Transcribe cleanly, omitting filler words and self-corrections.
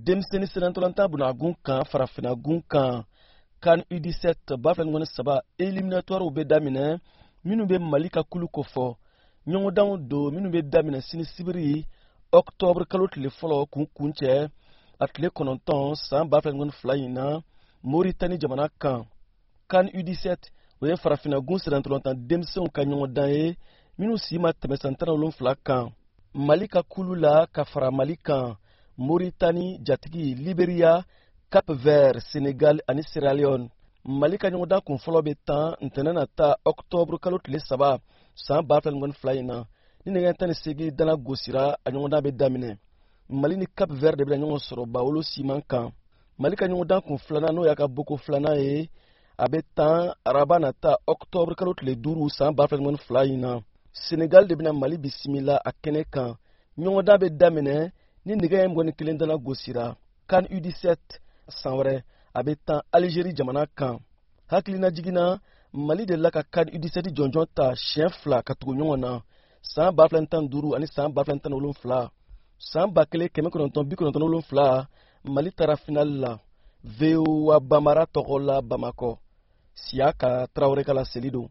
Demseni Senantolanta Bunagun kan Farafinagun kan CAN U17 baflan ngone saba éliminatoire au bedamine minu be Malika kulu kofo nyongodan do minu be damine sini sibiri octobre kalot le folo kunkunche atle kononton san baflan ngone flyina Mauritanie jamana kan CAN U17 we Farafinagun Senantolanta demsen kan nyongodan e minu sima temesantana olon flakan Malika kulu la kafara Malika Mauritanie, Jatigi, Liberia, Cap-Vert, Sénégal ani Sierra Leone. Malika nyongoda kun folo be tan ntena ta octobre kalot le saba san baflan ngon flyina ni ngen tan segi dana gosira anyongoda be damine Mali ni Cap-Vert de be nyongo soro bawolo siman kan Malika nyongoda kun flana no yaka boko flana e abe tan arabana ta octobre kalot le duru san baflan ngon flyina Sénégal de bina Mali bisimila akene kan nyongoda be damine ni nigayem goni kilendana gosira CAN U17 sanwere abetan Algérie jamana kan hakilina jigina Mali de la ka CAN U17 jonjon ta chien fla katugo nyongona san baflantan duru ani san baflantan olon fla san bakele keme kononton bi kononton olon fla Mali tara final la VOA Bamara togola Bamako siaka Traoré kala selido